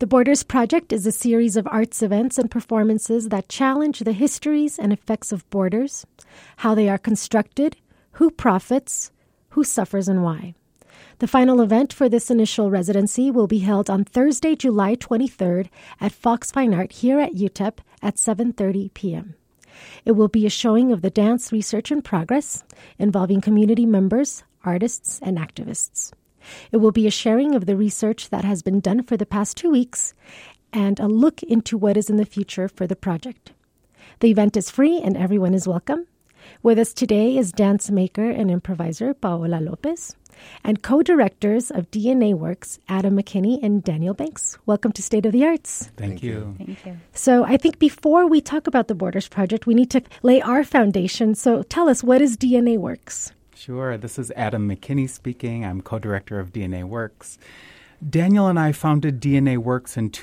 The Borders Project is a series of arts events and performances that challenge the histories and effects of borders, how they are constructed, who profits, who suffers, and why. The final event for this initial residency will be held on Thursday, July 23rd at Fox Fine Art here at UTEP at 7:30 p.m. It will be a showing of the dance research in progress involving community members, artists, and activists. It will be a sharing of the research that has been done for the past 2 weeks and a look into what is in the future for the project. The event is free and everyone is welcome. With us today is dance maker and improviser Paola Lopez and co-directors of DNA Works, Adam McKinney and Daniel Banks. Welcome to State of the Arts. Thank you. Thank you. So I think before we talk about the Borders Project, we need to lay our foundation. So tell us, what is DNA Works? Sure. This is Adam McKinney speaking. I'm co-director of DNA Works. Daniel and I founded DNA Works in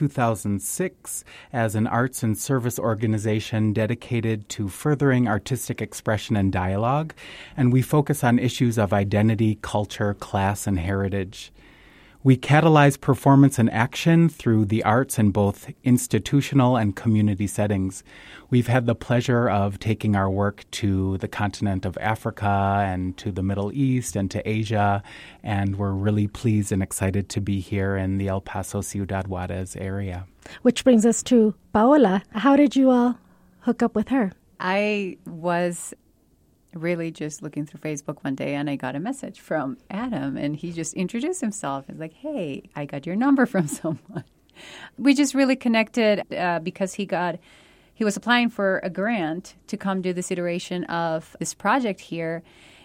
2006 as an arts and service organization dedicated to furthering artistic expression and dialogue, and we focus on issues of identity, culture, class, and heritage. We catalyze performance and action through the arts in both institutional and community settings. We've had the pleasure of taking our work to the continent of Africa and to the Middle East and to Asia, and we're really pleased and excited to be here in the El Paso Ciudad Juarez area. Which brings us to Paola. How did you all hook up with her? I was really just looking through Facebook one day and I got a message from Adam and he just introduced himself. He's like, hey, I got your number from someone. We just really connected because he was applying for a grant to come do this iteration of this project here.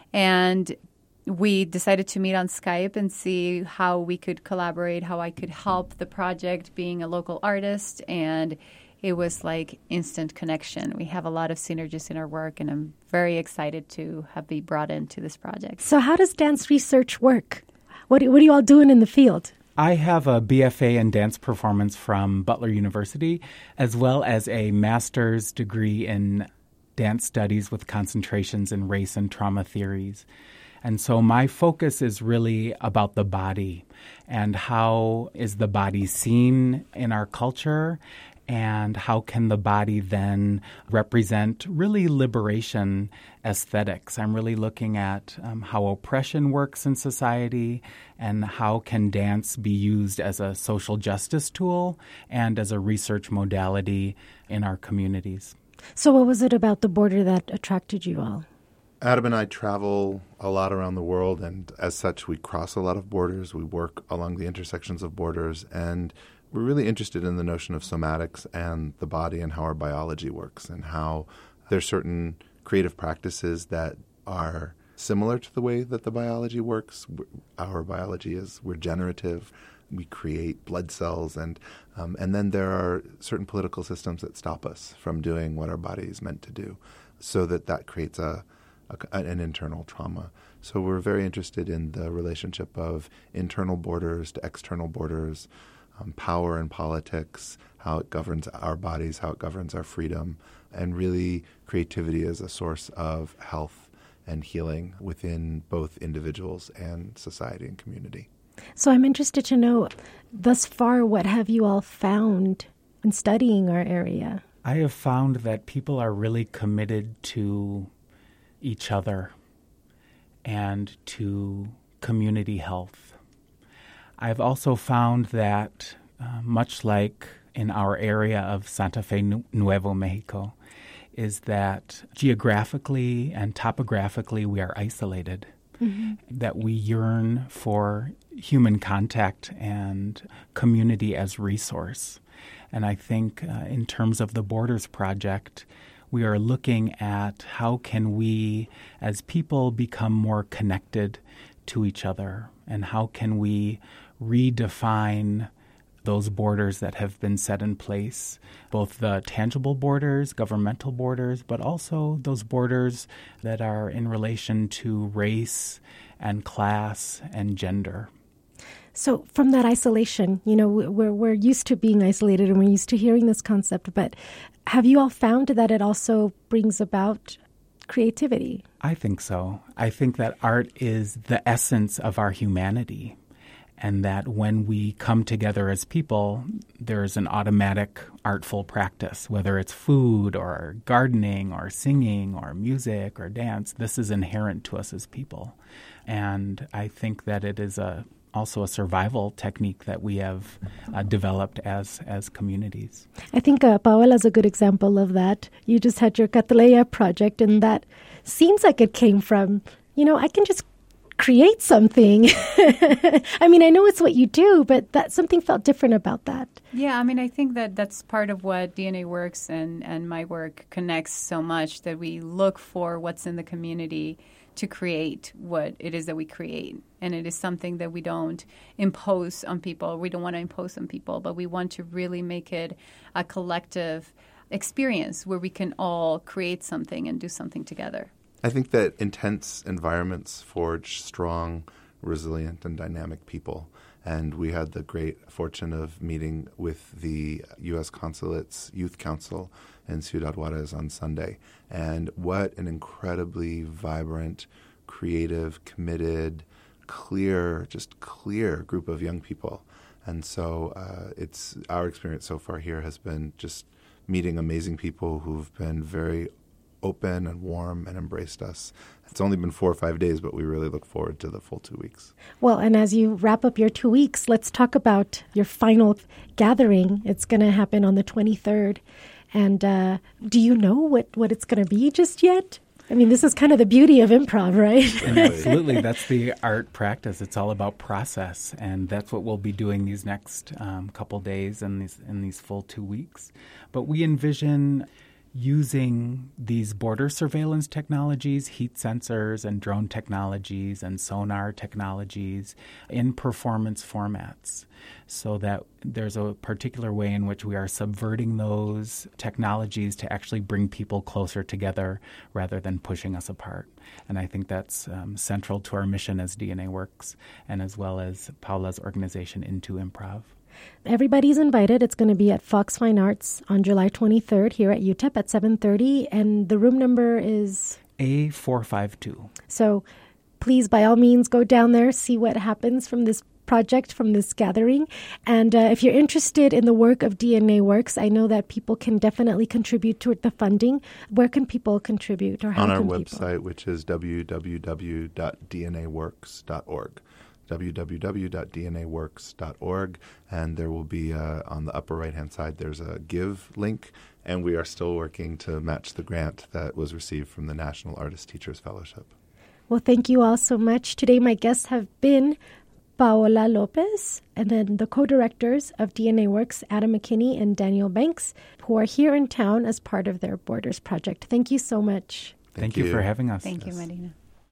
And we decided to meet on Skype and see how we could collaborate, how I could help the project being a local artist. And it was like instant connection. We have a lot of synergies in our work, and I'm very excited to be brought into this project. So how does dance research work? What are you all doing in the field? I have a BFA in dance performance from Butler University, as well as a master's degree in dance studies with concentrations in race and trauma theories. And so my focus is really about the body and how is the body seen in our culture, and how can the body then represent really liberation aesthetics. I'm really looking at how oppression works in society and how can dance be used as a social justice tool and as a research modality in our communities. So what was it about the border that attracted you all? Adam and I travel a lot around the world, and as such, we cross a lot of borders. We work along the intersections of borders, and we're really interested in the notion of somatics and the body and how our biology works and how there's certain creative practices that are similar to the way that the biology works. Our biology is regenerative. We create blood cells, and then there are certain political systems that stop us from doing what our body is meant to do, so that creates an internal trauma. So we're very interested in the relationship of internal borders to external borders, power and politics, how it governs our bodies, how it governs our freedom, and really creativity as a source of health and healing within both individuals and society and community. So I'm interested to know, thus far, what have you all found in studying our area? I have found that people are really committed to each other and to community health. I've also found that, much like in our area of Santa Fe, Nuevo Mexico, is that geographically and topographically we are isolated, that we yearn for human contact and community as resource. And I think in terms of the Borders Project, we are looking at how can we as people become more connected to each other, and how can we redefine those borders that have been set in place, both the tangible borders, governmental borders, but also those borders that are in relation to race and class and gender. So from that isolation, we're used to being isolated and we're used to hearing this concept, but have you all found that it also brings about creativity? I think so. I think that art is the essence of our humanity. and that when we come together as people, there's an automatic artful practice, whether it's food or gardening or singing or music or dance. This is inherent to us as people. And I think that it is also a survival technique that we have developed as communities. I think Paola's a good example of that. You just had your Katleya project, and that seems like it came from, I can just create something. I mean, I know it's what you do, but that something felt different about that. Yeah, I mean, I think that that's part of what DNA Works and my work connects so much, that we look for what's in the community to create what it is that we create. And it is something that we don't impose on people. We don't want to impose on people, but we want to really make it a collective experience where we can all create something and do something together. I think that intense environments forge strong, resilient, and dynamic people. And we had the great fortune of meeting with the U.S. Consulate's Youth Council in Ciudad Juarez on Sunday. And what an incredibly vibrant, creative, committed, clear group of young people. And so it's our experience so far here has been just meeting amazing people who've been very open and warm and embraced us. It's only been 4 or 5 days, but we really look forward to the full 2 weeks. Well, and as you wrap up your 2 weeks, let's talk about your final gathering. It's going to happen on the 23rd. And do you know what it's going to be just yet? I mean, this is kind of the beauty of improv, right? Absolutely. That's the art practice. It's all about process. And that's what we'll be doing these next couple days and these full 2 weeks. But we envision using these border surveillance technologies, heat sensors and drone technologies and sonar technologies in performance formats, so that there's a particular way in which we are subverting those technologies to actually bring people closer together rather than pushing us apart. And I think that's central to our mission as DNA Works, and as well as Paola's organization Into Improv. Everybody's invited. It's going to be at Fox Fine Arts on July 23rd here at UTEP at 7:30, and the room number is A452. So please, by all means, go down there, see what happens from this project, from this gathering. And if you're interested in the work of DNA Works, I know that people can definitely contribute to the funding. Where can people contribute? Or how on our can website, which is www.dnaworks.org. www.dnaworks.org, and there will be on the upper right-hand side, there's a give link, and we are still working to match the grant that was received from the National Artist Teachers Fellowship. Well, thank you all so much. Today my guests have been Paola Lopez, and then the co-directors of DNA Works, Adam McKinney and Daniel Banks, who are here in town as part of their Borders project. Thank you so much. Thank you for having us. Thank you, Marina.